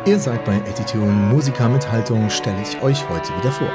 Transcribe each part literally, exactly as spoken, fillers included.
Ihr seid bei Attitune, Musiker mit Haltung, stelle ich euch heute wieder vor.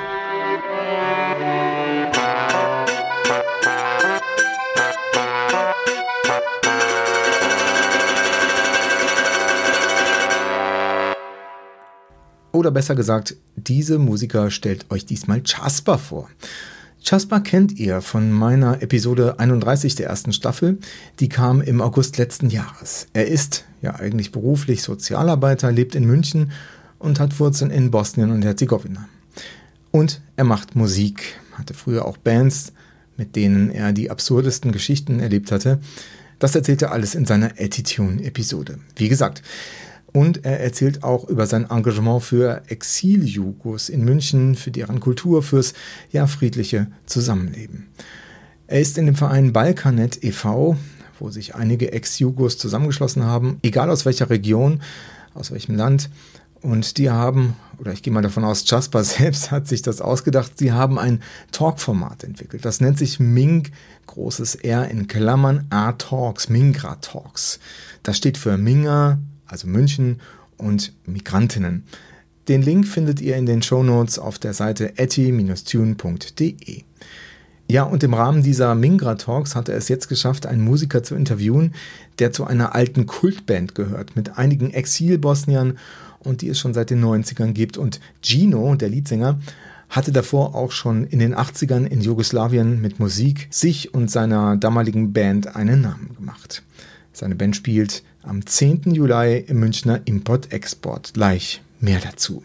Oder besser gesagt, diese Musiker stellt euch diesmal Caspar vor. Caspar kennt ihr von meiner Episode einunddreißig der ersten Staffel, die kam im August letzten Jahres. Er ist ja eigentlich beruflich Sozialarbeiter, lebt in München und hat Wurzeln in Bosnien und Herzegowina. Und er macht Musik, hatte früher auch Bands, mit denen er die absurdesten Geschichten erlebt hatte. Das erzählt er alles in seiner Attitune-Episode. Wie gesagt, und er erzählt auch über sein Engagement für Exil-Jugos in München, für deren Kultur, fürs ja friedliche Zusammenleben. Er ist in dem Verein Balkanet e V, wo sich einige Ex-Jugos zusammengeschlossen haben, egal aus welcher Region, aus welchem Land. Und die haben, oder ich gehe mal davon aus, Caspar selbst hat sich das ausgedacht, sie haben ein Talk-Format entwickelt. Das nennt sich Ming, großes R in Klammern, A-Talks, Mingra-Talks. Das steht für Minga, also München, und Migrantinnen. Den Link findet ihr in den Shownotes auf der Seite atti dash tune punkt de. Ja, und im Rahmen dieser Mingra-Talks hat er es jetzt geschafft, einen Musiker zu interviewen, der zu einer alten Kultband gehört, mit einigen Exil-Bosniern und die es schon seit den neunzigern gibt. Und Gino, der Leadsänger, hatte davor auch schon in den achtzigern in Jugoslawien mit Musik sich und seiner damaligen Band einen Namen gemacht. Seine Band spielt am zehnten Juli im Münchner Import-Export. Gleich mehr dazu.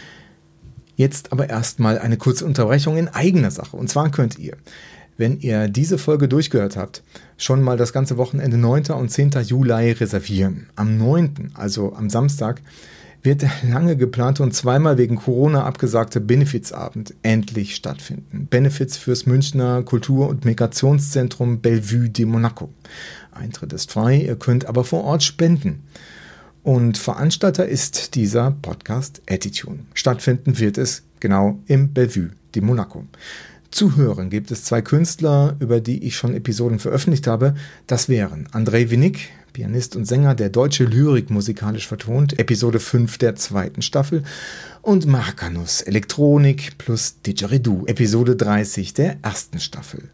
Jetzt aber erstmal eine kurze Unterbrechung in eigener Sache. Und zwar könnt ihr, wenn ihr diese Folge durchgehört habt, schon mal das ganze Wochenende neunten und zehnten Juli reservieren. Am neunten, also am Samstag, wird der lange geplante und zweimal wegen Corona abgesagte Benefizabend endlich stattfinden. Benefits fürs Münchner Kultur- und Migrationszentrum Bellevue de Monaco. Eintritt ist frei, ihr könnt aber vor Ort spenden. Und Veranstalter ist dieser Podcast Attitune. Stattfinden wird es genau im Bellevue de Monaco. Zu hören gibt es zwei Künstler, über die ich schon Episoden veröffentlicht habe. Das wären Andrei Winnick, Pianist und Sänger, der deutsche Lyrik musikalisch vertont, Episode fünf der zweiten Staffel, und Markanus, Elektronik plus Didgeridoo, Episode dreißig der ersten Staffel.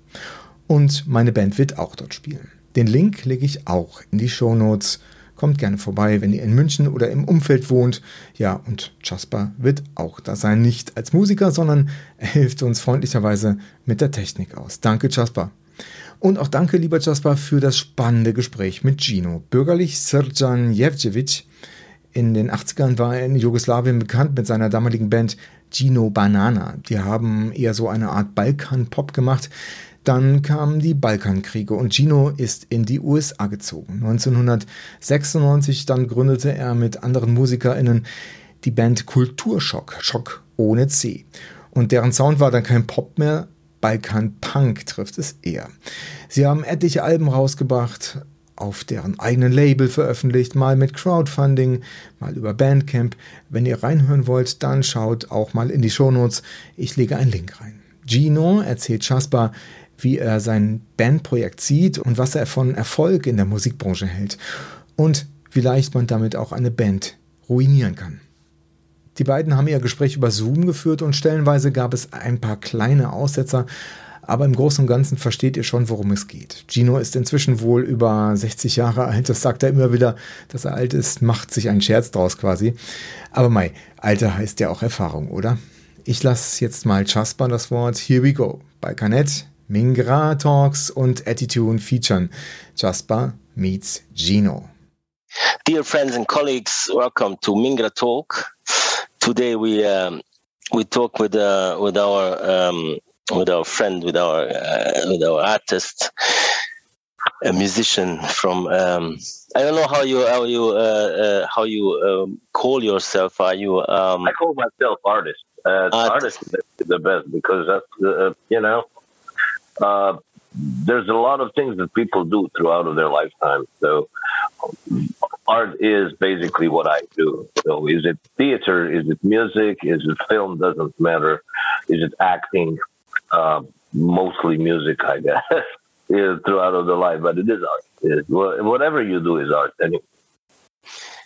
Und meine Band wird auch dort spielen. Den Link lege ich auch in die Shownotes. Kommt gerne vorbei, wenn ihr in München oder im Umfeld wohnt. Ja, und Caspar wird auch da sein. Nicht als Musiker, sondern er hilft uns freundlicherweise mit der Technik aus. Danke, Caspar. Und auch danke, lieber Caspar, für das spannende Gespräch mit Gino. Bürgerlich Srdjan Jevđević. In den achtzigern war er in Jugoslawien bekannt mit seiner damaligen Band Gino Banana. Die haben eher so eine Art Balkan-Pop gemacht. Dann kamen die Balkankriege und Gino ist in die U S A gezogen. neunzehnhundertsechsundneunzig dann gründete er mit anderen MusikerInnen die Band Kulturschock, Schock ohne C. Und deren Sound war dann kein Pop mehr, Balkan-Punk trifft es eher. Sie haben etliche Alben rausgebracht, auf deren eigenen Label veröffentlicht, mal mit Crowdfunding, mal über Bandcamp. Wenn ihr reinhören wollt, dann schaut auch mal in die Shownotes. Ich lege einen Link rein. Gino erzählt Caspar, wie er sein Bandprojekt sieht und was er von Erfolg in der Musikbranche hält und wie leicht man damit auch eine Band ruinieren kann. Die beiden haben ihr Gespräch über Zoom geführt und stellenweise gab es ein paar kleine Aussetzer, aber im Großen und Ganzen versteht ihr schon, worum es geht. Gino ist inzwischen wohl über sechzig Jahre alt, das sagt er immer wieder, dass er alt ist, macht sich einen Scherz draus quasi. Aber mei, Alter heißt ja auch Erfahrung, oder? Ich lasse jetzt mal Caspar das Wort. Here we go. Balkanet, Mingra Talks und Attitune featuren Caspar meets Gino. Dear friends and colleagues, welcome to Mingra Talk. Today we um, we talk with uh, with our um, with our friend, with our uh, with our artist, a musician from. Um, I don't know how you how you uh, uh, how you um, call yourself. Are you? Um, I call myself artist. Uh, artist is the best because that's uh, you know. Uh, there's a lot of things that people do throughout of their lifetime. So art is basically what I do. So is it theater? Is it music? Is it film? Doesn't matter. Is it acting? Uh, mostly music, I guess, is throughout of the life. But it is art. It is, whatever you do is art anyway.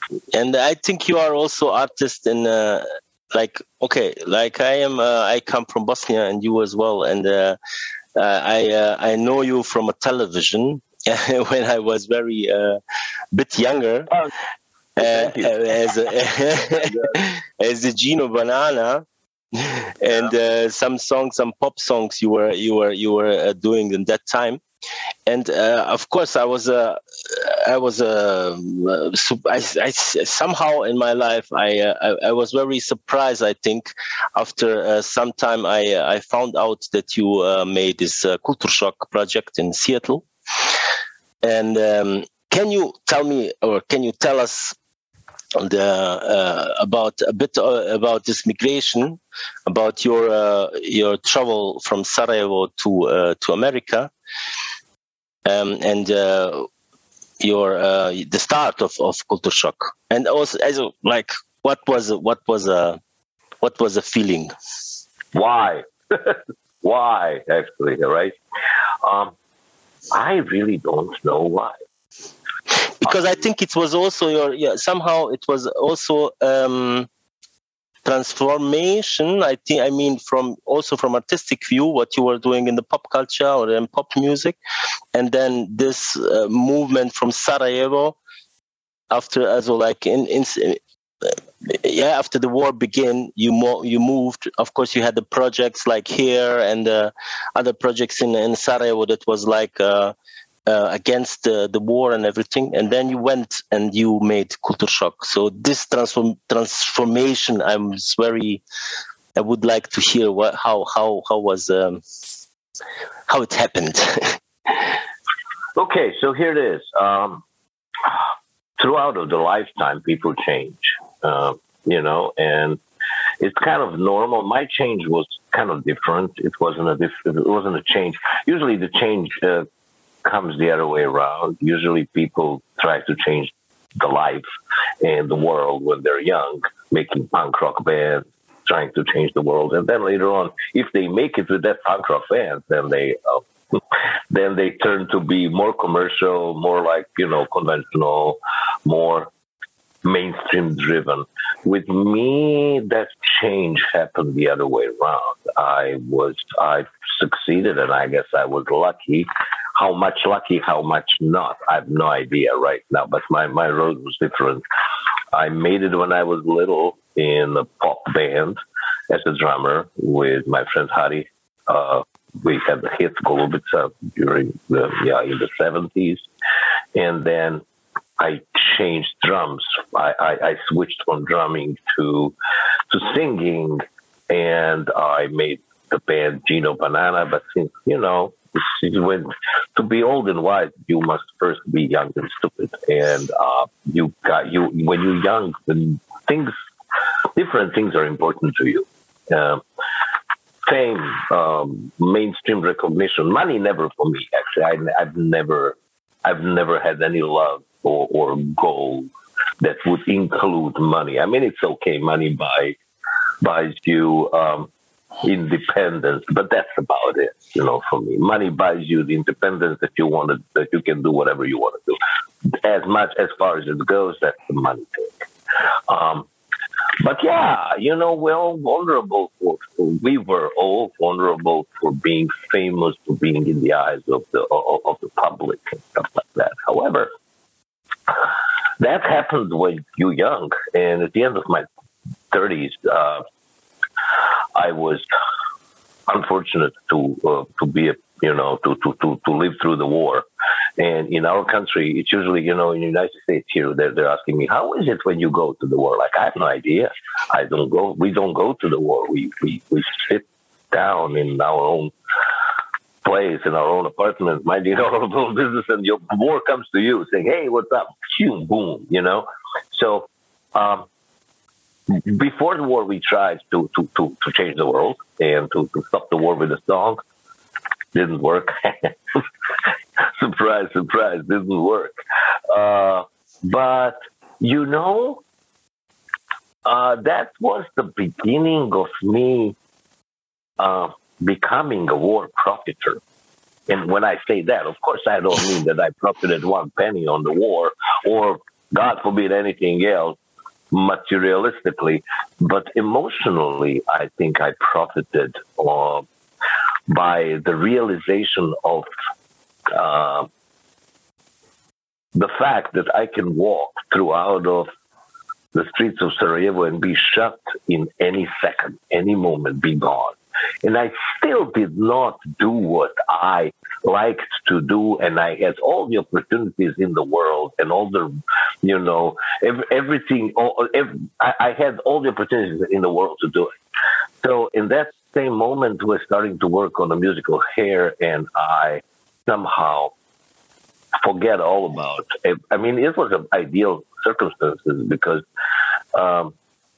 and I think you are also artist in uh, like okay, like I am. Uh, I come from Bosnia, and you as well, and uh, uh, I uh, I know you from a television when I was very uh, bit younger. Oh, uh, as a, as the Gino Banana. And uh, some songs, some pop songs you were you were you were uh, doing in that time, and uh, of course I was a uh, I was a uh, I, I, somehow in my life I, uh, I I was very surprised. I think after uh, some time I uh, I found out that you uh, made this uh, Kulturschock project in Seattle, and um, can you tell me or can you tell us the uh, about a bit uh, about this migration, about your uh, your travel from Sarajevo to uh, to America, um, and uh, your uh, the start of of Kulturschock, and also as a, like what was what was a what was a feeling? Why? Why actually? Right? Um, I really don't know why. Because I think it was also your yeah, somehow it was also um, transformation. I think I mean from also from artistic view what you were doing in the pop culture or in pop music, and then this uh, movement from Sarajevo after as well, like in, in uh, yeah after the war began you mo- you moved. Of course you had the projects like here and uh, other projects in in Sarajevo that was like. Uh, Uh, against the, the war and everything, and then you went and you made Kulturschock. So this transform, transformation, I'm very. I would like to hear what how how how was um, how it happened. Okay, so here it is. Um, throughout of the lifetime, people change, uh, you know, and it's kind of normal. My change was kind of different. It wasn't a diff- It wasn't a change. Usually, the change. Uh, comes the other way around. Usually people try to change the life and the world when they're young, making punk rock bands, trying to change the world. And then later on, if they make it with that punk rock band, then they uh, then they turn to be more commercial, more like, you know, conventional, more mainstream driven. With me, that change happened the other way around. I was, I succeeded, and I guess I was lucky. How much lucky, how much not, I have no idea right now, but my, my road was different. I made it when I was little in a pop band as a drummer with my friend Hari. Uh, we had the hit Golubica during the, yeah, in the seventies. And then I changed drums. I, I, I switched from drumming to, to singing, and I made the band Gino Banana, but since, you know, when to be old and wise, you must first be young and stupid. And uh, you got you when you're young, when things, different things are important to you. Uh, fame, um, mainstream recognition, money never for me. Actually, I, I've never, I've never had any love or, or goal that would include money. I mean, it's okay, money buy, buys you. Um, independence, but that's about it, you know, for me. Money buys you the independence that you want to, that you can do whatever you want to do. As much as far as it goes, that's the money thing. Um, but yeah, you know, we're all vulnerable for, for, we were all vulnerable for being famous, for being in the eyes of the, of, of the public and stuff like that. However, that happens when you're young, and at the end of my thirties, uh, I was unfortunate to uh, to be, a, you know, to, to, to, to live through the war. And in our country, it's usually, you know, in the United States here, they're, they're asking me, how is it when you go to the war? Like, I have no idea. I don't go, we don't go to the war. We, we, we sit down in our own place, in our own apartment, minding our own business, and your war comes to you saying, hey, what's up? Boom, boom, you know? So, um, before the war, we tried to, to, to, to change the world and to, to stop the war with a song. Didn't work. Surprise, surprise, didn't work. Uh, but, you know, uh, that was the beginning of me uh, becoming a war profiteer. And when I say that, of course, I don't mean that I profited one penny on the war or God forbid anything else, materialistically, but emotionally, I think I profited uh, by the realization of uh, the fact that I can walk throughout of the streets of Sarajevo and be shot in any second, any moment, be gone. And I still did not do what I liked to do, and I had all the opportunities in the world and all the, you know, every, everything. All, every, I, I had all the opportunities in the world to do it. So in that same moment, we're starting to work on the musical Hair, and I somehow forget all about it. I mean, it was an ideal circumstances because um,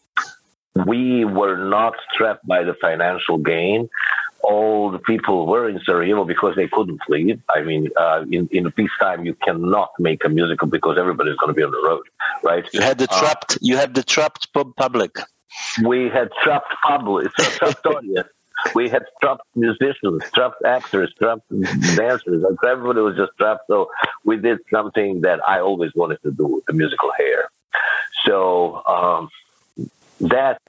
we were not strapped by the financial gain. All the people were in Sarajevo because they couldn't leave. I mean, uh, in, in peacetime, you cannot make a musical because everybody's going to be on the road, right? You had the trapped, uh, you had the trapped public. We had trapped public, trapped audience. We had trapped musicians, trapped actors, trapped dancers. Everybody was just trapped. So we did something that I always wanted to do, the musical Hair. So um, that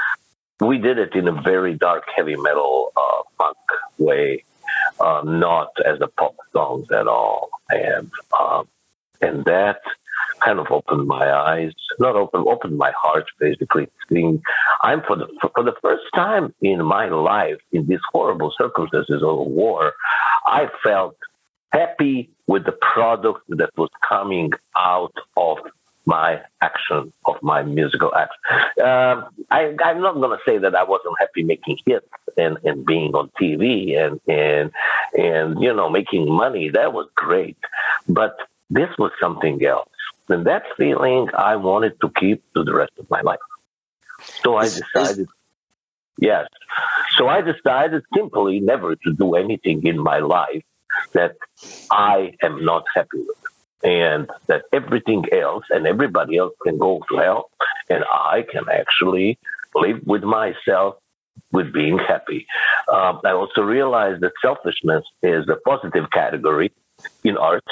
we did it in a very dark, heavy metal, uh, funk way, uh, not as a pop songs at all. And um, and that kind of opened my eyes, not open, opened my heart, basically. Seeing, I'm for the for the first time in my life, in these horrible circumstances of war, I felt happy with the product that was coming out of my action, of my musical action. Um, I, I'm not going to say that I wasn't happy making hits and, and being on T V and, and, and, you know, making money. That was great. But this was something else. And that feeling I wanted to keep to the rest of my life. So I decided, yes. So I decided simply never to do anything in my life that I am not happy with. And that everything else and everybody else can go to hell, and I can actually live with myself with being happy. Um, I also realized that selfishness is a positive category in art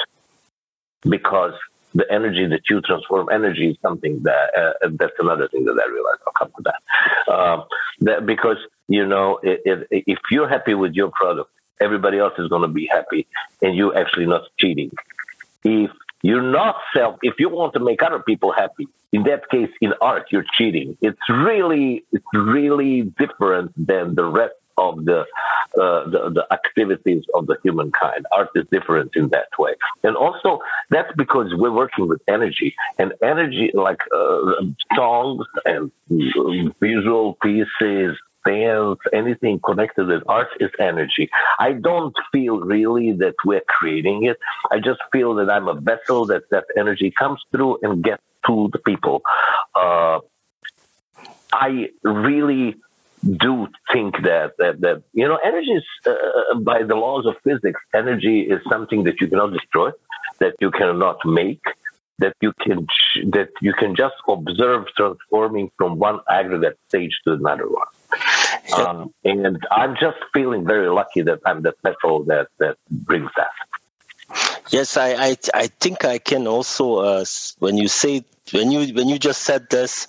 because the energy that you transform, energy is something that, uh, that's another thing that I realized. I'll come to that. Um, that because, you know, it, it, if you're happy with your product, everybody else is going to be happy, and you're actually not cheating. If you're not self, if you want to make other people happy, in that case, in art, you're cheating. It's really, it's really different than the rest of the, uh, the the activities of the humankind. Art is different in that way, and also that's because we're working with energy, and energy like uh, songs and visual pieces. Dance, anything connected with art is energy. I don't feel really that we're creating it. I just feel that I'm a vessel that that energy comes through and gets to the people. Uh, I really do think that, that, that you know, energy is, uh, by the laws of physics, energy is something that you cannot destroy, that you cannot make, that you can that you can just observe transforming from one aggregate stage to another one. Um, and I'm just feeling very lucky that I'm the vessel that, that brings that. Yes, I, I I think I can also uh, when you say when you when you just said this,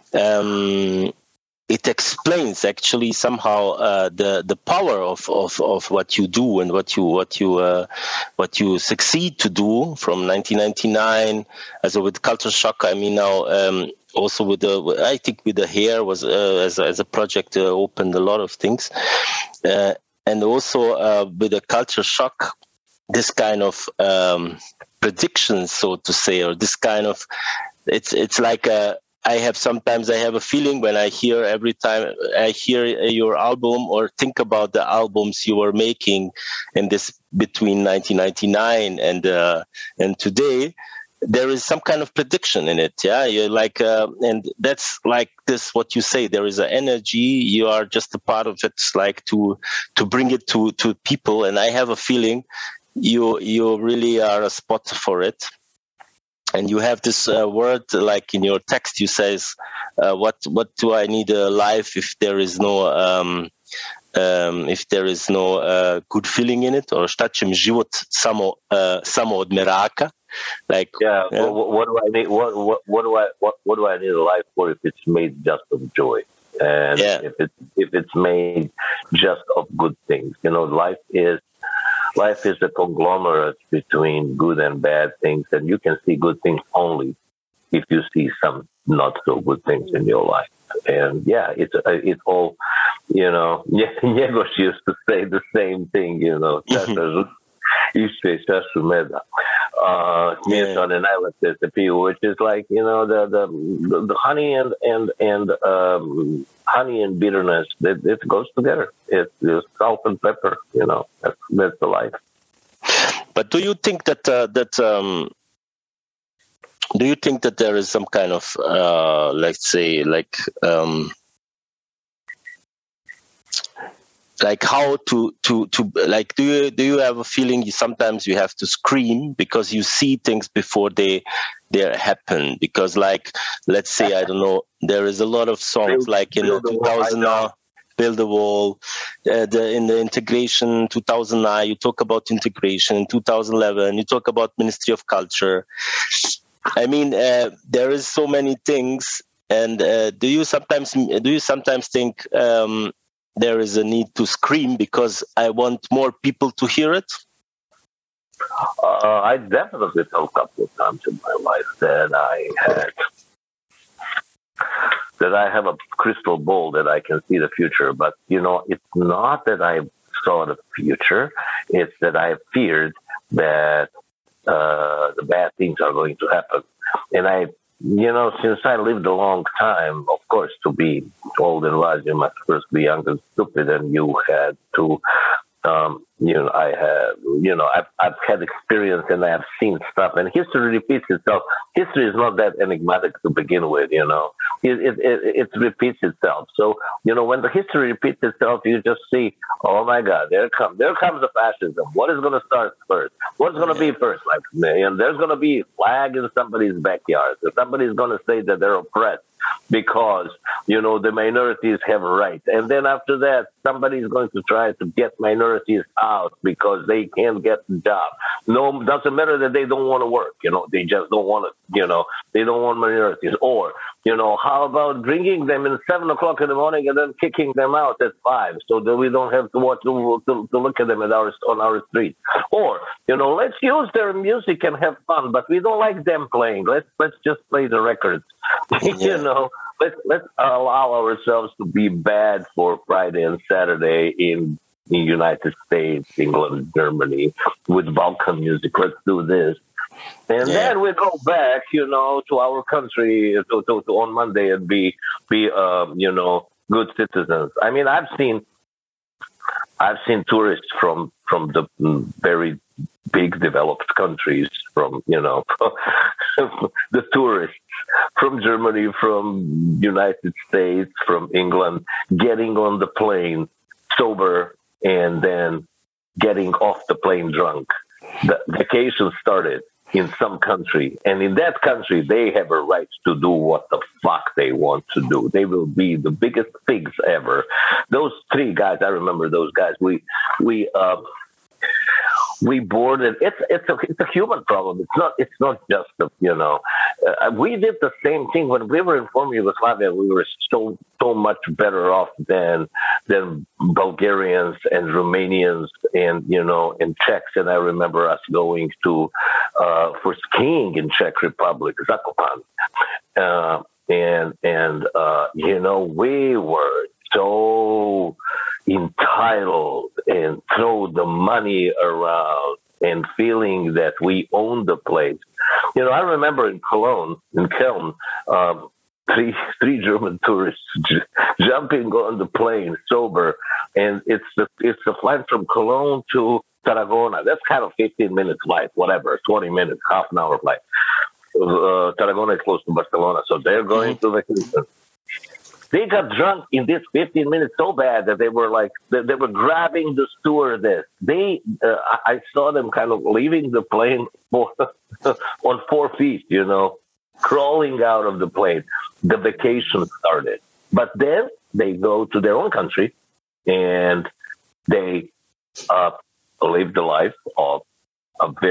um, it explains actually somehow uh, the the power of, of, of what you do and what you what you uh, what you succeed to do from nineteen ninety-nine as a, with Culture Shock. I mean now. Um, Also, with the, I think with the Hair was uh, as a, as a project uh, opened a lot of things, uh, and also uh, with the Culture Shock, this kind of um, predictions, so to say, or this kind of, it's it's like a, I have sometimes I have a feeling when I hear every time I hear your album or think about the albums you were making in this between nineteen ninety-nine and uh, and today. There is some kind of prediction in it, yeah. You're like, uh, and that's like this. What you say, there is an energy. You are just a part of it. It's like to to bring it to to people. And I have a feeling you you really are a spot for it. And you have this uh, word, like in your text, you says, uh, "What what do I need a life if there is no um, um, if there is no uh, good feeling in it?" Or šta će mi život samo uh, samo od meraka. Like, yeah, yeah. What, what do I need? What, what, what do I what, what do I need a life for if it's made just of joy, and Yeah. if it if it's made just of good things? You know, life is life is a conglomerate between good and bad things, and you can see good things only if you see some not so good things in your life. And yeah, it's it's all, you know. Njegoš used to say the same thing, you know. Uh, Smilton and Islet the people, which is like, you know, the the, the, the honey and and and um, honey and bitterness. It, it goes together. It's, it's salt and pepper. You know, that's that's the life. But do you think that uh, that um, do you think that there is some kind of uh, let's say like um, like how to, to, to like, do you, do you have a feeling you sometimes you have to scream because you see things before they, they happen? Because like, let's say, I don't know, there is a lot of songs like in the two thousand now, Build a Wall, uh, the, in the integration two thousand nine, you talk about integration. In two thousand eleven, you talk about Ministry of Culture. I mean, uh, there is so many things. And uh, do you sometimes, do you sometimes think, um, there is a need to scream because I want more people to hear it? Uh, I definitely felt a couple of times in my life that I had, that I have a crystal ball that I can see the future. But, you know, it's not that I saw the future. It's that I feared that uh, the bad things are going to happen. And I, you know, since I lived a long time, of course, to be old and wise, you must first be young and stupid, and you had to, um, you know, I have, you know, I've, I've had experience and I have seen stuff, and history repeats itself. History is not that enigmatic to begin with, you know. It, it, it, it repeats itself. So, you know, when the history repeats itself, you just see, oh my God, there comes, there comes the fascism. What is going to start first? What's going to be first? Like, and there's going to be a flag in somebody's backyard. Somebody's going to say that they're oppressed because, you know, the minorities have rights. And then after that, somebody's going to try to get minorities out because they can't get the job. No, doesn't matter that they don't want to work, you know, they just don't want to, you know, they don't want minorities. Or, you know, how about bringing them in seven o'clock in the morning and then kicking them out at five so that we don't have to watch to, to, to look at them at our, on our street? Or, you know, let's use their music and have fun, but we don't like them playing. Let's let's just play the records. Yeah. You know, let's let's allow ourselves to be bad for Friday and Saturday in the United States, England, Germany, with Balkan music. Let's do this. And yeah. then we go back, you know, to our country to, to, to on Monday and be, be um, you know, good citizens. I mean, I've seen, I've seen tourists from from the very big developed countries, from, you know, the tourists from Germany, from United States, from England, getting on the plane sober and then getting off the plane drunk. The vacation started in some country, and in that country, they have a right to do what the fuck they want to do. They will be the biggest pigs ever. Those three guys, I remember those guys. We we uh, we boarded. It's it's a it's a human problem. It's not it's not just a, you know. Uh, we did the same thing when we were in former Yugoslavia. We were so so much better off than than Bulgarians and Romanians and, you know, and Czechs. And I remember us going to uh, for skiing in Czech Republic, Zakopane, uh, and and uh, you know, we were so entitled and throw the money around and feeling that we own the place. You know, I remember in Cologne, in Köln, um, three three German tourists j- jumping on the plane sober, and it's the it's the flight from Cologne to Tarragona. That's kind of fifteen minute flight, whatever, twenty minutes, half an hour flight. Uh, Tarragona is close to Barcelona, so they're going mm-hmm. to vacation. They got drunk in this fifteen minutes so bad that they were like, they, they were grabbing the stewardess. They, uh, I saw them kind of leaving the plane for, on four feet, you know, crawling out of the plane. The vacation started. But then they go to their own country and they uh, live the life of a very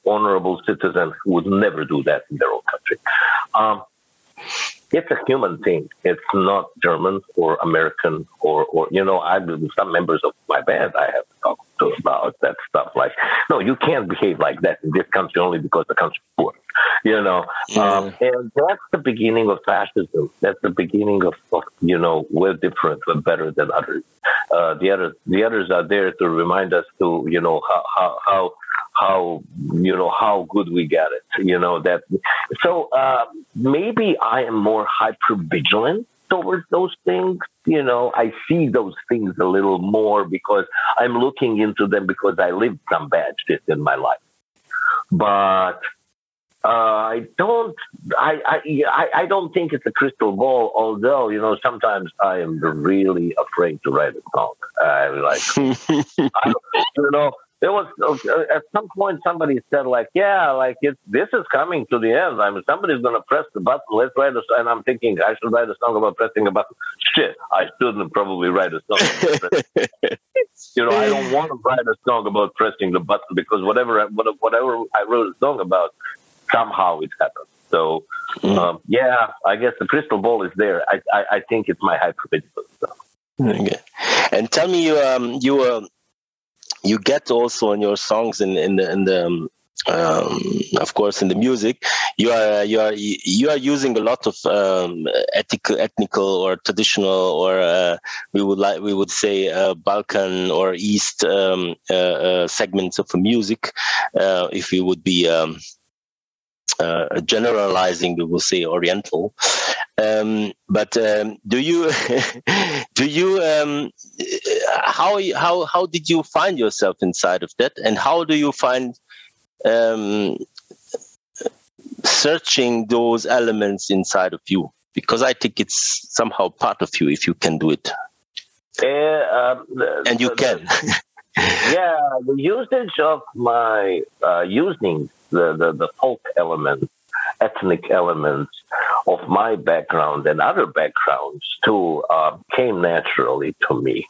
honorable citizen who would never do that in their own country. Um, it's a human thing. It's not German or American or, or you know, I some members of my band I have talked to about that stuff. Like, no, you can't behave like that in this country only because the country's poor. You know, yeah. um, and that's the beginning of fascism. That's the beginning of, of you know, we're different, we're better than others. Uh, the others, the others are there to remind us to, you know, how how how, how you know how good we got it. You know that. So uh, maybe I am more hyper vigilant towards those things. You know, I see those things a little more because I'm looking into them because I lived some bad shit in my life, but. Uh, I don't. I, I I don't think it's a crystal ball. Although you know, sometimes I am really afraid to write a song. I like, I, you know, there was uh, at some point somebody said like, yeah, like it, this is coming to the end. I mean, somebody's gonna press the button. Let's write a song. And I'm thinking I should write a song about pressing a button. Shit, I shouldn't probably write a song. You know, I don't want to write a song about pressing the button because whatever whatever I wrote a song about. Somehow it happened. So, um, yeah, I guess the crystal ball is there. I I, I think it's my hypervigilance. So. Okay. And tell me, you um, you uh, you get also in your songs in in the in the um, um, of course in the music, you are you are you are using a lot of um, ethical, ethnical or traditional or uh, we would like we would say uh, Balkan or East um, uh, uh, segments of music. Uh, if we would be um, Uh, generalizing, we will say Oriental. Um, but um, do you do you um, how how how did you find yourself inside of that, and how do you find um, searching those elements inside of you? Because I think it's somehow part of you if you can do it, yeah, um, the, and you the, can. Yeah, the usage of my uh, using the, the, the folk elements, ethnic elements of my background and other backgrounds too uh, came naturally to me,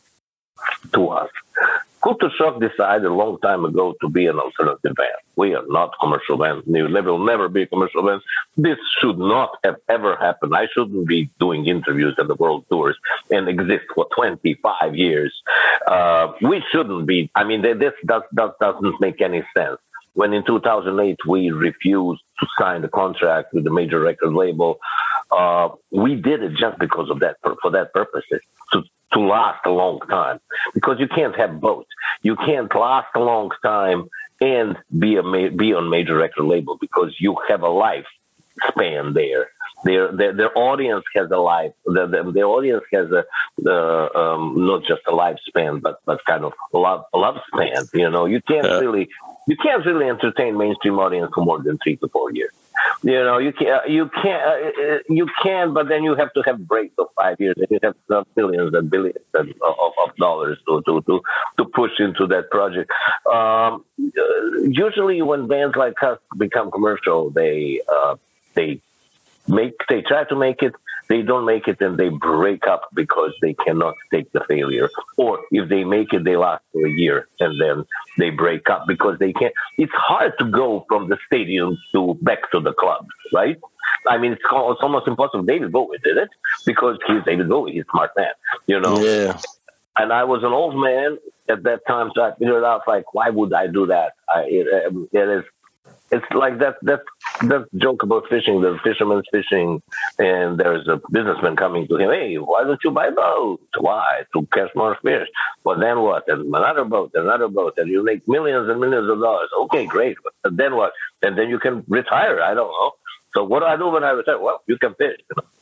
to us. Culture Shock decided a long time ago to be an alternative band. We are not commercial band. We will never be a commercial band. This should not have ever happened. I shouldn't be doing interviews at the world tours and exist for twenty-five years. Uh, we shouldn't be. I mean, this does, does, doesn't make any sense. When in two thousand eight we refused to sign the contract with the major record label, uh, we did it just because of that, for, for that purpose, to, to last a long time. Because you can't have both. You can't last a long time and be a ma- be on major record label because you have a life span there. Their, their their audience has a life. The, the, the audience has a uh, um, not just a lifespan, but but kind of a love a love span. You know, you can't yeah. really you can't really entertain mainstream audience for more than three to four years. You know, you can you can't uh, you can, but then you have to have breaks of five years, and you have uh, billions and billions of, of, of dollars to, to to to push into that project. Um, usually, when bands like us become commercial, they uh, they make they try to make it, they don't make it, and they break up because they cannot take the failure. Or if they make it, they last for a year and then they break up because they can't. It's hard to go from the stadium to back to the club, right? I mean, it's, it's almost impossible. David Bowie did it because he's David Bowie. He's a smart man, you know. Yeah. And I was an old man at that time, so I figured out like, why would I do that? I, it, it is. It's like that that that joke about fishing. The fisherman's fishing, and there's a businessman coming to him. Hey, why don't you buy a boat? Why? To catch more fish. Well, then what? And another boat, another boat, and you make millions and millions of dollars. Okay, great. But then what? And then you can retire. I don't know. So what do I do when I retire? Well, you can fish. You know?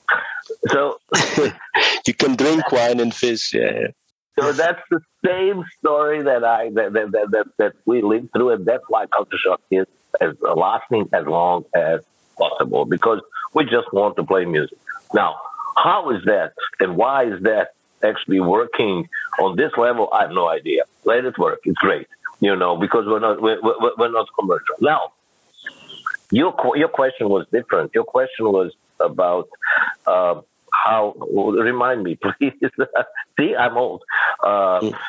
So you can drink wine and fish. Yeah. So that's the same story that I that that that, that, that we lived through, and that's why Culture Shock is as lasting as long as possible, because we just want to play music. Now, how is that and why is that actually working on this level? I have no idea. Let it work. It's great, you know, because we're not we're, we're not commercial. Now, your your question was different. Your question was about uh, how. Remind me, please. See, I'm old. Uh,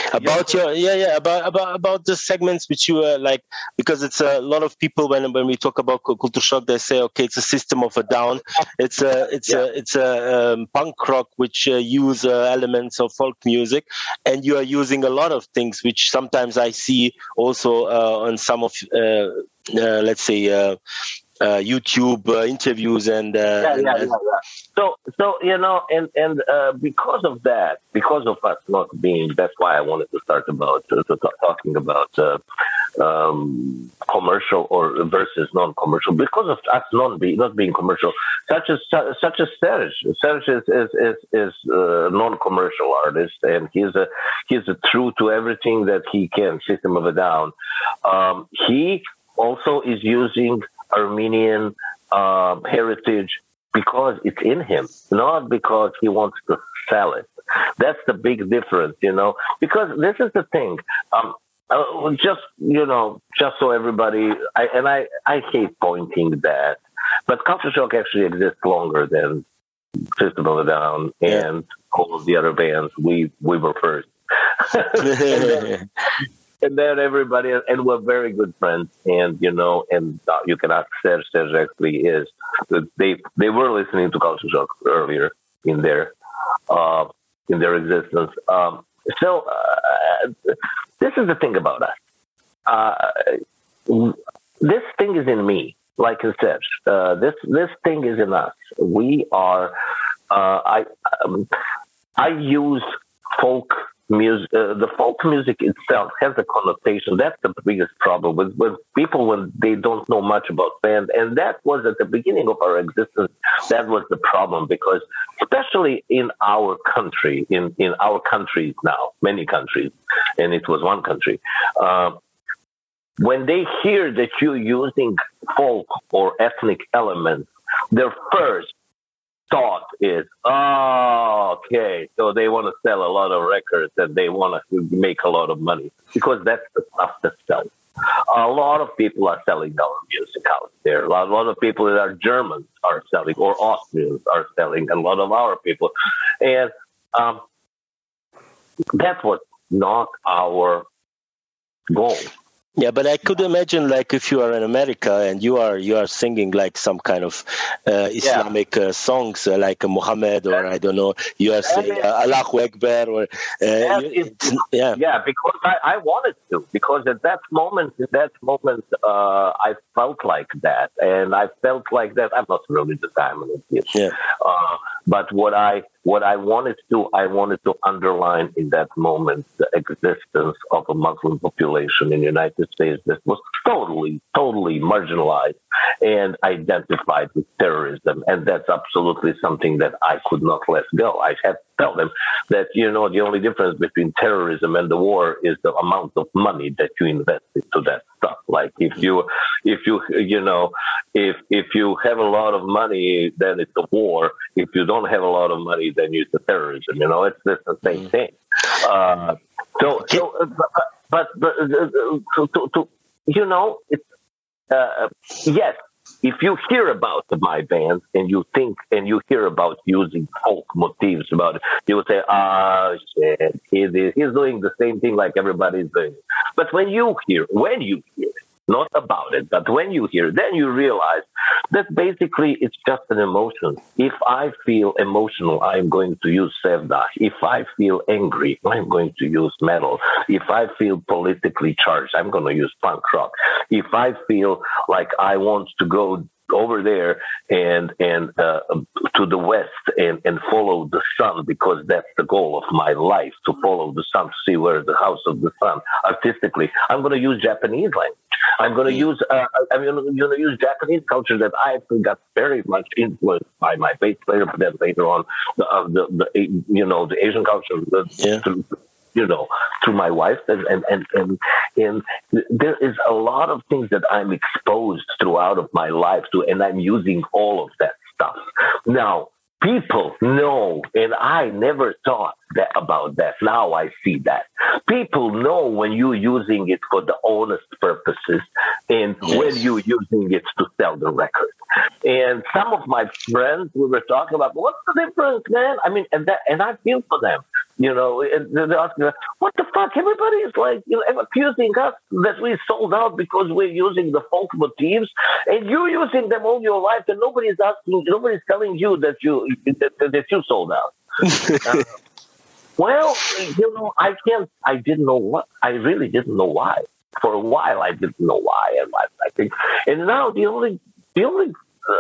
About your yeah yeah about about about the segments which you uh, like, because it's a lot of people when when we talk about culture shock, they say okay, it's a System of a Down, it's a it's yeah. a it's a um, punk rock which uh, use uh, elements of folk music, and you are using a lot of things which sometimes I see also uh, on some of uh, uh, let's say uh, uh, YouTube uh, interviews and, uh, yeah, and, yeah, and yeah, yeah. So, so you know, and and uh, because of that, because of us not being, that's why I wanted to start about uh, to talk, talking about uh, um, commercial or versus non-commercial. Because of us not being not being commercial, such as such as Serge. Serge is is is, is a non-commercial artist, and he's a he's a true to everything that he can. System of a Down. Um, he also is using Armenian uh, heritage because it's in him, not because he wants to sell it. That's the big difference, you know, because this is the thing. Um, uh, just, you know, just so everybody, I, and I, I hate pointing that, but Culture Shock actually exists longer than System of a Down and all of the other bands. We, we were first. and, then, and then everybody, and we're very good friends, and you know, and uh, you can ask Serge. Serge actually is. They they were listening to Culture Shock earlier in their uh, in their existence. Um, so uh, this is the thing about us. Uh, this thing is in me, like I said. Uh, this this thing is in us. We are. Uh, I um, I use folk music. Uh, the folk music itself has a connotation. That's the biggest problem with, with people when they don't know much about band. And that was at the beginning of our existence. That was the problem, because especially in our country, in, in our countries now, many countries, and it was one country, uh, when they hear that you're using folk or ethnic elements, their first thought is, oh, okay, so they want to sell a lot of records and they want to make a lot of money, because that's the stuff that sells. A lot of people are selling our music out there. A lot, a lot of people that are Germans are selling, or Austrians are selling, and a lot of our people. And um, that was not our goal. Yeah, but I could imagine, like, if you are in America and you are you are singing like some kind of uh, Islamic yeah. uh, songs, uh, like uh, Muhammad, or I don't know, you are saying uh, Allahu Akbar, or uh, yeah, you, yeah, yeah, because I, I wanted to, because at that moment, at that moment, uh, I felt like that, and I felt like that. I'm not religious, I'm an atheist. Yeah. Uh, but what I what I wanted to, I wanted to underline in that moment the existence of a Muslim population in the United States that was totally, totally marginalized and identified with terrorism. And that's absolutely something that I could not let go. I had to tell them that, you know, the only difference between terrorism and the war is the amount of money that you invest into that stuff. Like if you, if you, you know, if, if you have a lot of money, then it's a war. If you don't have a lot of money, then it's a terrorism. You know, it's, it's the same thing. Uh, so, so, but, but, but uh, to, to, to, you know, it's, uh, yes, if you hear about my band and you think and you hear about using folk motifs about it, you would say, ah, oh, shit, he's, he's doing the same thing like everybody's doing. But when you hear, when you hear it, not about it, but when you hear, then you realize that basically it's just an emotion. If I feel emotional, I'm going to use Sevda. If I feel angry, I'm going to use metal. If I feel politically charged, I'm going to use punk rock. If I feel like I want to go over there and and uh, to the west and, and follow the sun, because that's the goal of my life, to follow the sun, to see where the house of the sun artistically, I'm going to use Japanese language. I'm going to use uh, I'm going to use Japanese culture that I got very much influenced by my bass player, but then later on the uh, the, the you know the Asian culture. The, yeah. the, you know, through my wife, and, and, and, and, and there is a lot of things that I'm exposed throughout of my life to, and I'm using all of that stuff. Now, people know, and I never thought that about that. Now I see that. People know when you're using it for the honest purposes and yes. when you're using it to sell the record. And some of my friends, we were talking about, what's the difference, man? I mean, and that, and I feel for them. You know, and they're asking, what the fuck? Everybody is like, you know, accusing us that we sold out because we're using the folk motifs, and you're using them all your life, and nobody's asking, nobody's telling you that you that, that you sold out. uh, well, you know, I can't. I didn't know what. I really didn't know why. For a while, I didn't know why, and I, I think, and now the only the only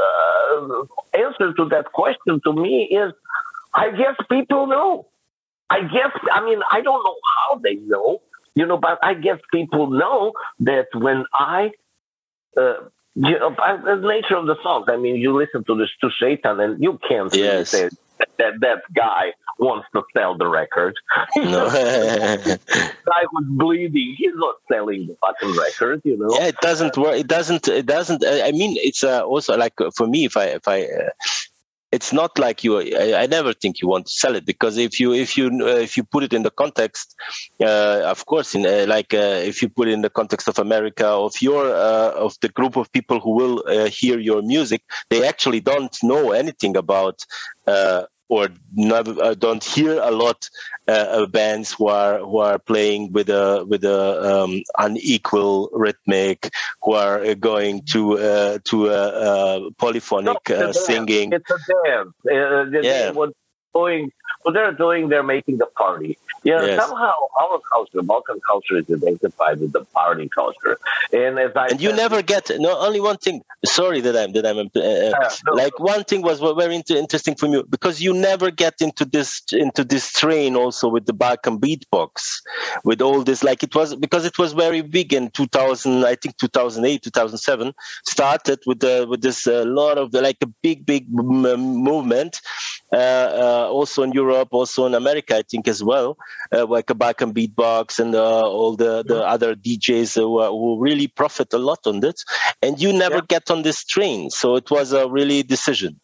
uh, answer to that question to me is, I guess people know. I guess, I mean, I don't know how they know, you know, but I guess people know that when I, uh, you know, by the nature of the songs, I mean, you listen to this to Satan and you can't yes. say that that guy wants to sell the record. No. The guy was bleeding. He's not selling the fucking record, you know. Yeah, it doesn't work. It doesn't, it doesn't, I mean, it's uh, also like for me, if I, if I, uh, it's not like you. I, I never think you want to sell it, because if you if you uh, if you put it in the context, uh, of course, in uh, like uh, if you put it in the context of America, of your uh, of the group of people who will uh, hear your music, they actually don't know anything about. Uh, or never, uh, don't hear a lot uh, of bands who are who are playing with a with a um, unequal rhythmic, who are uh, going to uh, to uh, uh, polyphonic no, uh, singing. It's a dance. Uh, they, yeah. What doing? What they're doing? They're making the party. Yeah. Yes. Somehow our culture, Balkan culture, is identified with the party culture. And as I and you never get no only one thing. Sorry that I'm that I'm uh, uh, no, like one thing was very interesting for me, because you never get into this into this train also with the Balkan beatbox, with all this, like it was because it was very big in two thousand, I think two thousand eight, two thousand seven, started with the with this a uh, lot of the, like a big big m- movement, uh, uh, also in Europe, also in America, I think as well, uh, like a Balkan beatbox and uh, all the the yeah. other D Js who, uh, who really profit a lot on this, and you never yeah. get on this train. So it was a really decision.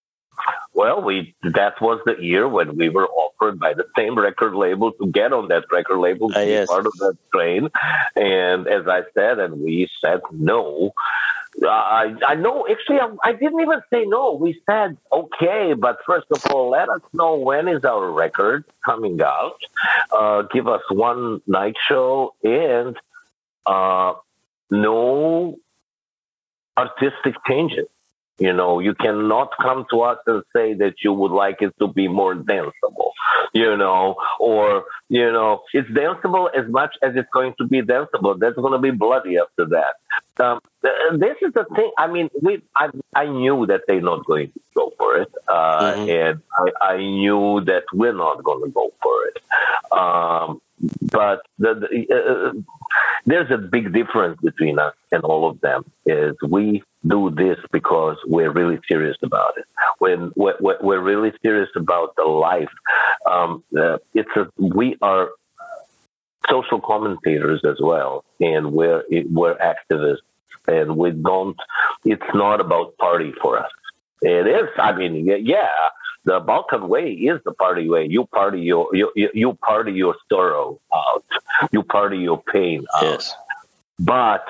Well, we that was the year when we were offered by the same record label to get on that record label to uh, be yes. part of that train. And as I said, and we said no. Uh, I I know, actually, I, I didn't even say no. We said, okay, but first of all, let us know when is our record coming out. Uh, give us one night show and uh, no artistic changes. You know, you cannot come to us and say that you would like it to be more danceable, you know, or, you know, it's danceable as much as it's going to be danceable. That's going to be bloody after that. Um, this is the thing. I mean, we, I, I knew that they're not going to go for it. Uh, mm-hmm. And I, I knew that we're not going to go for it. Um, but the, the, uh, there's a big difference between us and all of them. Is we do this because we're really serious about it. When we're, we're really serious about the life, um, uh, it's a, we are social commentators as well, and we're we're activists, and we don't. It's not about party for us. It is. I mean, yeah. The Balkan way is the party way. You party your you you party your sorrow out. You party your pain out. Yes. But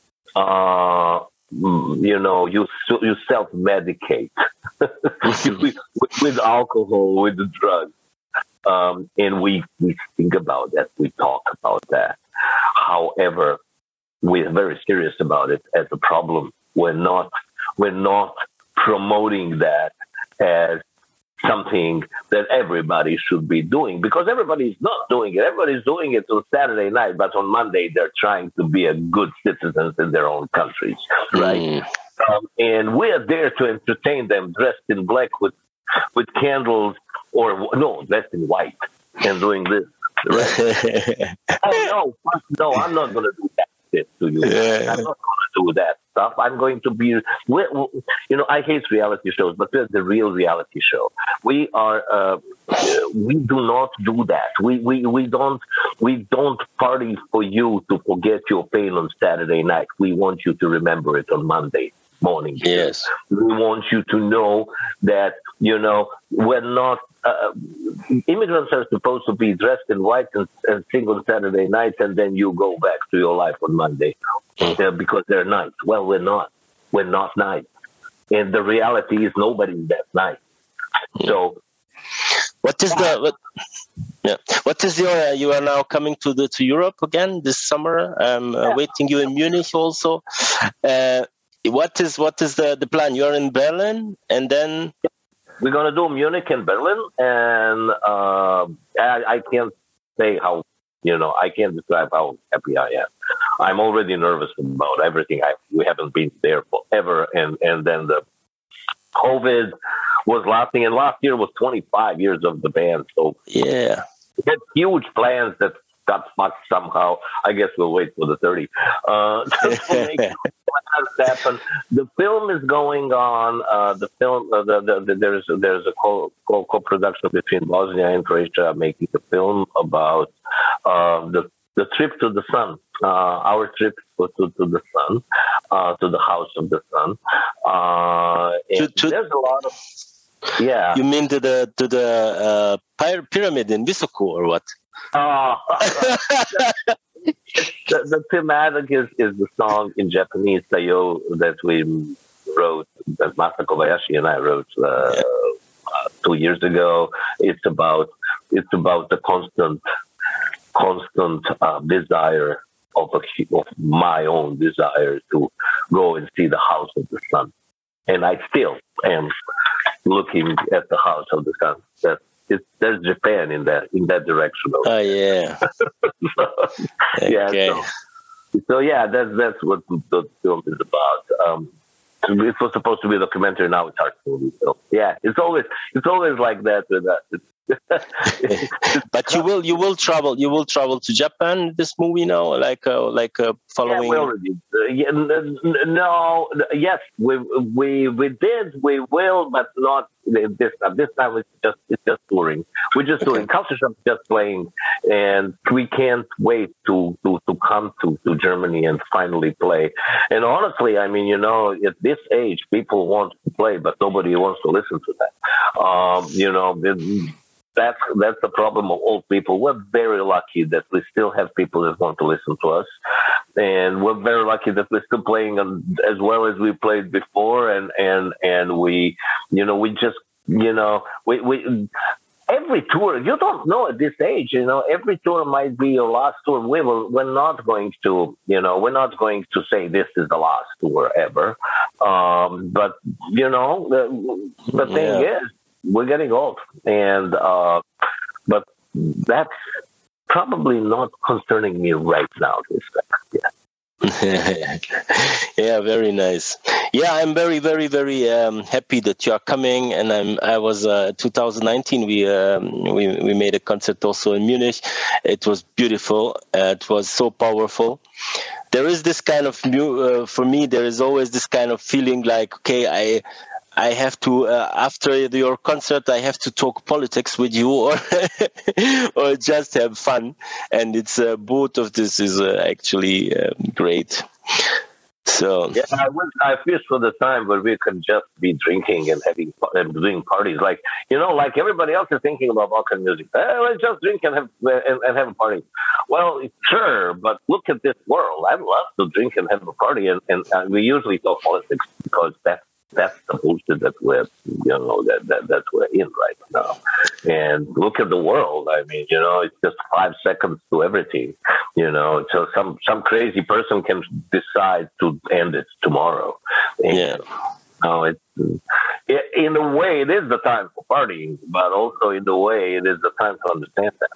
uh, you know, you you self medicate with, with alcohol, with the drugs, um, and we we think about that. We talk about that. However, we're very serious about it as a problem. We're not we're not promoting that as something that everybody should be doing, because everybody's not doing it. Everybody's doing it on Saturday night, but on Monday they're trying to be a good citizens in their own countries, right? Mm. Um, and we're there to entertain them, dressed in black with with candles, or no, dressed in white and doing this. Right? oh, no, no, I'm not going to do that shit to you. Yeah. I'm not going to do that stuff. I'm going to be, you know, I hate reality shows, but we're the real reality show. We are, uh, we do not do that. We, we, we don't, we don't party for you to forget your pain on Saturday night. We want you to remember it on Monday morning. Yes. We want you to know that, you know, we're not, uh, immigrants are supposed to be dressed in white and, and sing on Saturday night, and then you go back to your life on Monday uh, because they're nice. Well, we're not. We're not nice. And the reality is nobody's that nice. So, what is the... What, Yeah. What is your? Uh, you are now coming to the to Europe again this summer. I'm uh, yeah. waiting you in Munich also. Uh, what is what is the the plan? You are in Berlin, and then we're gonna do Munich and Berlin, and uh, I, I can't say how. You know, I can't describe how happy I am. I'm already nervous about everything. I we haven't been there forever, and and then the COVID was lasting, and last year was twenty-five years of the band. So yeah, we had huge plans that got fucked somehow. I guess we'll wait for the thirty uh, to make plans happen. The film is going on. Uh, the film, uh, the, the, the, there's there's a co co co-production between Bosnia and Croatia making a film about uh, the the trip to the sun. Uh, our trip to, to, to the sun, uh, to the house of the sun. Uh, and to, to, there's a lot of yeah. You mean to the to the uh, pyramid in Visoko or what? Uh, the, the thematic is, is the song in Japanese, Tayo, that we wrote, that Masa Kobayashi and I wrote uh, yeah. uh, two years ago. It's about it's about the constant, constant uh, desire of, a, of my own desire to go and see the house of the sun, and I still am looking at the house of the sun. That It's, there's Japan in that in that direction. Oh yeah, so, yeah. Okay. So, so yeah, that's that's what the film is about. Um, it was supposed to be a documentary. Now it's art movie. So yeah, it's always it's always like that with that. But you will you will travel you will travel to Japan this movie now, like uh, like uh, following. Yeah, we already, uh, yeah, no, yes, we we we did, we will, but not this time. This time it's just it's just touring. We're just touring. Okay. Culture Shock just playing, and we can't wait to to to come to to Germany and finally play. And honestly, I mean, you know, at this age, people want to play, but nobody wants to listen to that. Um, you know. It, That's that's the problem of old people. We're very lucky that we still have people that want to listen to us, and we're very lucky that we're still playing as well as we played before. And and and we, you know, we just, you know, we we every tour. You don't know at this age. You know, every tour might be your last tour. We will. We're not going to. You know, we're not going to say this is the last tour ever. Um, but you know, the the thing yeah. is. We're getting old, and uh, but that's probably not concerning me right now. This yeah. Yeah, very nice. Yeah, I'm very, very, very um, happy that you are coming. And I'm. I was uh, twenty nineteen. We um, we we made a concert also in Munich. It was beautiful. Uh, it was so powerful. There is this kind of new uh, for me. There is always this kind of feeling like, okay, I. I have to, uh, after your concert, I have to talk politics with you or or just have fun. And it's uh, both of this is uh, actually uh, great. So yeah, I, wish, I wish for the time where we could just be drinking and having and doing parties, like you know, like everybody else is thinking about Balkan music. Eh, let's just drink and have and, and have a party. Well, sure, but look at this world. I love to drink and have a party, and, and, and we usually talk politics because that's. That's the bullshit that we're, you know, that, that that's we're in right now. And look at the world. I mean, you know, it's just five seconds to everything. You know, so some some crazy person can decide to end it tomorrow. And, yeah. You know, it's it, in a way, it is the time for partying, but also in the way, it is the time to understand that.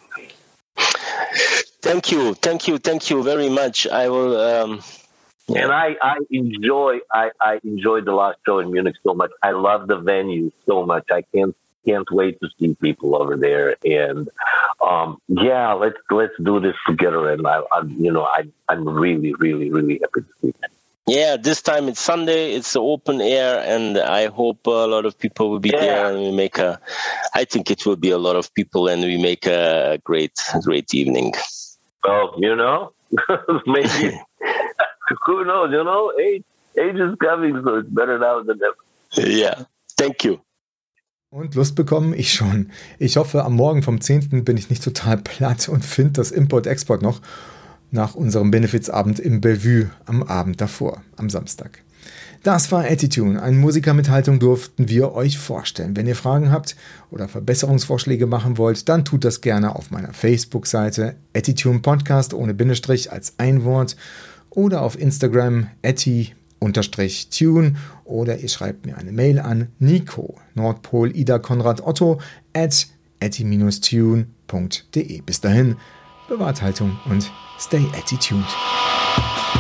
Thank you, thank you, thank you very much. I will. Um... Yeah. And I, I enjoy I, I enjoyed the last show in Munich so much. I love the venue so much. I can't can't wait to see people over there. And um, yeah, let's let's do this together. And I, I you know I I'm really really really happy to see that. Yeah, this time it's Sunday. It's open air, and I hope a lot of people will be yeah. there. And we make a. I think it will be a lot of people, and we make a great great evening. Well, you know, maybe. Who knows, you know, age, age is coming, so it's better now than ever. Yeah, thank you. Und Lust bekommen? Ich schon. Ich hoffe, am Morgen vom zehnten bin ich nicht total platt und finde das Import-Export noch nach unserem Benefizabend im Bellevue am Abend davor, am Samstag. Das war Attitune. Ein Musiker mit Haltung durften wir euch vorstellen. Wenn ihr Fragen habt oder Verbesserungsvorschläge machen wollt, dann tut das gerne auf meiner Facebook-Seite Attitune Podcast ohne Bindestrich als ein Wort oder auf Instagram atti-tune oder ihr schreibt mir eine Mail an Nico, Nordpol Ida Konrad Otto at atti-tune punkt de. Bis dahin, bewahrt Haltung und stay attituned.